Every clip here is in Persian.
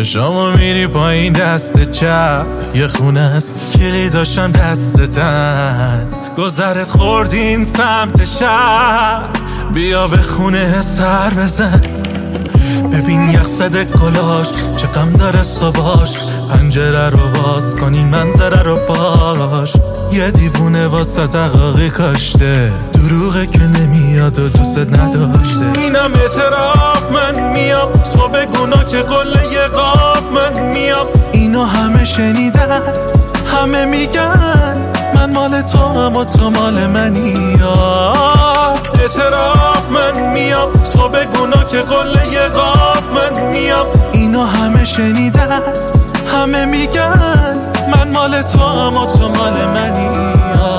چشامو میری پایین دست چپ، یه خونه است کلیداشم دستتن، گذرت خورد این سمت شهر، بیا به خونه سر بزن. ببین یخ زده کلاش چه غم داره صبحاش، پنجره رو باز کن این منظره رو باش. یه دیوونه واسه تقاقی کاشته، دروغه که نمیاد و دوست نداشته. اینم اعتراف من میام، تو بگونا که قله قاف من میام. اینو همه شنیدن، همه میگن من مال تو اما تو مال منی. اعتراف من میام، تو بگونا که قله قاف من میام. اینو همه شنیدن، همه میگن من مال تو اما تو مال منی.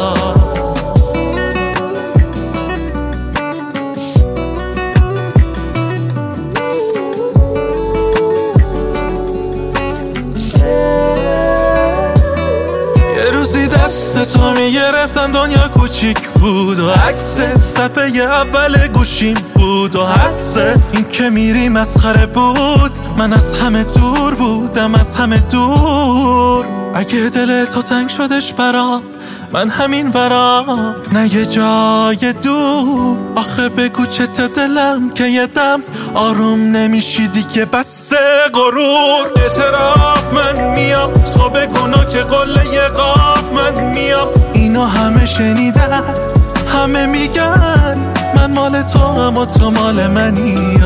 یه روزی دست تو میگرفتم دنیا کوچیک بود و عکس صفحه اول گوشیم بود و حدسه این که میری مسخره بود. من از همه دور بودم، از همه دور. اگه دل تو تنگ شدش برام، من همین برام نه یه جای دور. آخه بگو چت دلم که یه دم آروم نمیشی دیگه، بس غرور. اعتراف من میام، تو بگونا که قله قاف من میام. اینو همه شنیدن، همه میگن من مال تو اما تو مال منی.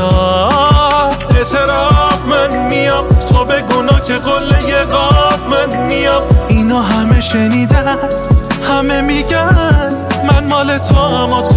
اعتراف من میام، تو بگونا که قله قاف من میام. اینو همه شنیدن، همه میگن من مال تو اما